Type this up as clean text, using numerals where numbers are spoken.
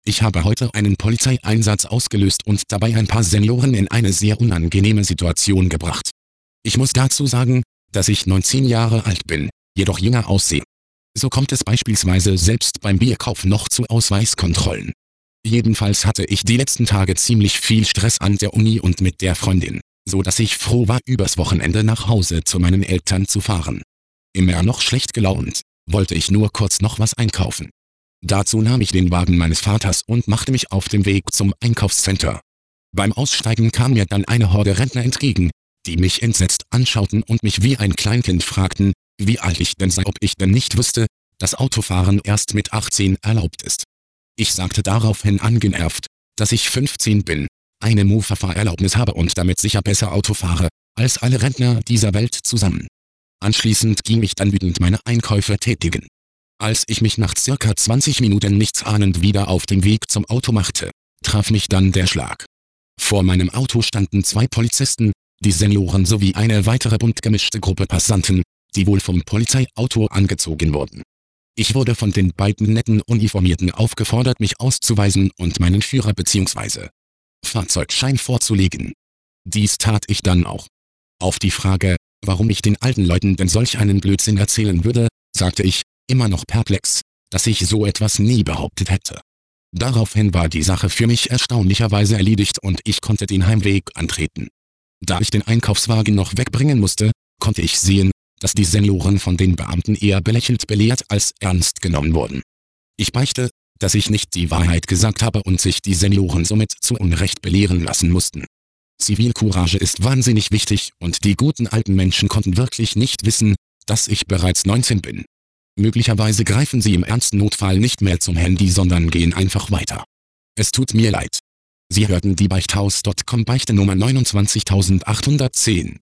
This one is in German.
Ich habe heute einen Polizeieinsatz ausgelöst und dabei ein paar Senioren in eine sehr unangenehme Situation gebracht. Ich muss dazu sagen, dass ich 19 Jahre alt bin, jedoch jünger aussehe. So kommt es beispielsweise selbst beim Bierkauf noch zu Ausweiskontrollen. Jedenfalls hatte ich die letzten Tage ziemlich viel Stress an der Uni und mit der Freundin, so dass ich froh war, übers Wochenende nach Hause zu meinen Eltern zu fahren. Immer noch schlecht gelaunt, wollte ich nur kurz noch was einkaufen. Dazu nahm ich den Wagen meines Vaters und machte mich auf den Weg zum Einkaufscenter. Beim Aussteigen kam mir dann eine Horde Rentner entgegen, die mich entsetzt anschauten und mich wie ein Kleinkind fragten, wie alt ich denn sei, ob ich denn nicht wüsste, dass Autofahren erst mit 18 erlaubt ist. Ich sagte daraufhin angenervt, dass ich 15 bin, eine Mofa-Fahrerlaubnis habe und damit sicher besser Auto fahre, als alle Rentner dieser Welt zusammen. Anschließend ging ich dann wütend meine Einkäufe tätigen. Als ich mich nach circa 20 Minuten nichtsahnend wieder auf den Weg zum Auto machte, traf mich dann der Schlag. Vor meinem Auto standen 2 Polizisten, die Senioren sowie eine weitere bunt gemischte Gruppe Passanten, die wohl vom Polizeiauto angezogen wurden. Ich wurde von den beiden netten Uniformierten aufgefordert, mich auszuweisen und meinen Führer bzw. Fahrzeugschein vorzulegen. Dies tat ich dann auch. Auf die Frage, warum ich den alten Leuten denn solch einen Blödsinn erzählen würde, sagte ich, immer noch perplex, dass ich so etwas nie behauptet hätte. Daraufhin war die Sache für mich erstaunlicherweise erledigt und ich konnte den Heimweg antreten. Da ich den Einkaufswagen noch wegbringen musste, konnte ich sehen, dass die Senioren von den Beamten eher belächelt belehrt als ernst genommen wurden. Ich beichte, dass ich nicht die Wahrheit gesagt habe und sich die Senioren somit zu Unrecht belehren lassen mussten. Zivilcourage ist wahnsinnig wichtig und die guten alten Menschen konnten wirklich nicht wissen, dass ich bereits 19 bin. Möglicherweise greifen sie im ernsten Notfall nicht mehr zum Handy, sondern gehen einfach weiter. Es tut mir leid. Sie hörten die Beichthaus.com Beichte Nummer 29810.